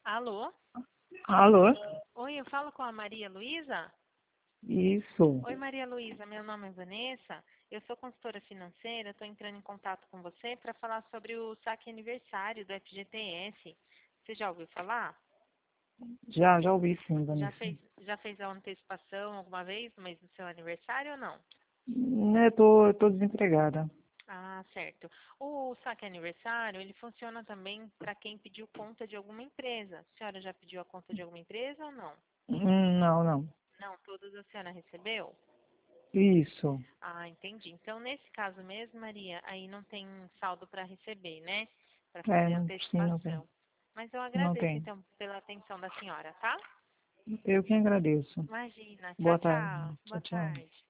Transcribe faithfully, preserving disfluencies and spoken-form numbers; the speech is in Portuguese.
Alô? Alô? Oi, eu falo com a Maria Luísa? Isso. Oi, Maria Luísa, meu nome é Vanessa, eu sou consultora financeira, estou entrando em contato com você para falar sobre o saque aniversário do F G T S. Você já ouviu falar? Já, já ouvi sim, Já Vanessa. fez, já fez a antecipação alguma vez no mês do seu aniversário ou não? Né, tô, tô desempregada. Ah, certo. O saque aniversário, ele funciona também para quem pediu conta de alguma empresa. A senhora já pediu a conta de alguma empresa ou não? Hum, Não, não. Não, todas a senhora recebeu? Isso. Ah, entendi. Então, nesse caso mesmo, Maria, aí não tem saldo para receber, né? Para É, fazer a não- sim, não tem. antecipação. Mas eu Não agradeço, tem. então, pela atenção da senhora, tá? Eu que agradeço. Imagina. Tchau, Boa tarde. tchau. Tchau, Boa tchau. tarde.